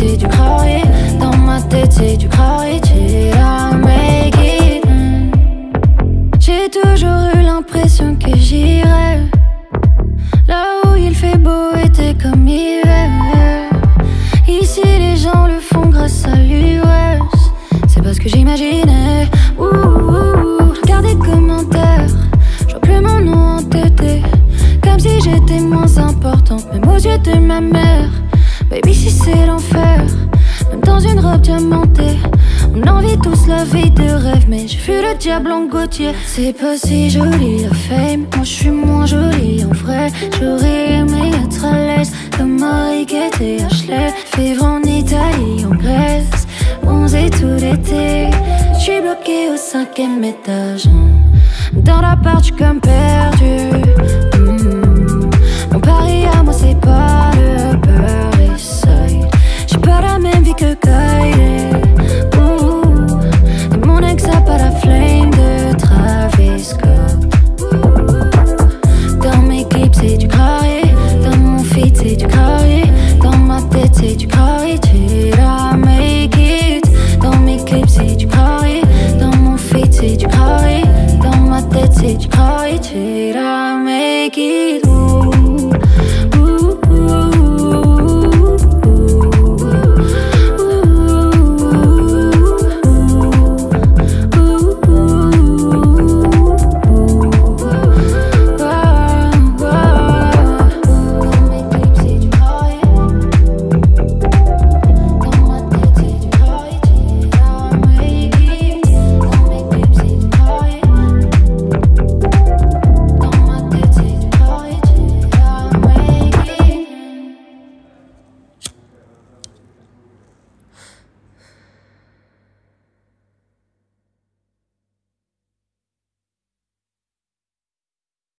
c'est du carré. Dans ma tête c'est du carré. I make it. J'ai toujours eu l'impression que j'irais là où il fait beau été comme hiver. Ici les gens le font grâce à l'US. C'est pas ce que j'imaginais. Regarde les commentaires, je vois plus mon nom entêté. Comme si j'étais moins importante, même aux yeux de ma mère. Baby, si c'est l'enfer, même dans une robe diamantée. On envie tous la vie de rêve, mais j'ai vu le diable en Gautier. C'est pas si joli la fame, moi je suis moins jolie en vrai. J'aurais aimé être à l'aise comme Mariquette et Ashley. Vivre en Italie, en Grèce, bronzer tout l'été. J'suis bloqué au 5e étage, dans l'appart j'suis comme perdu.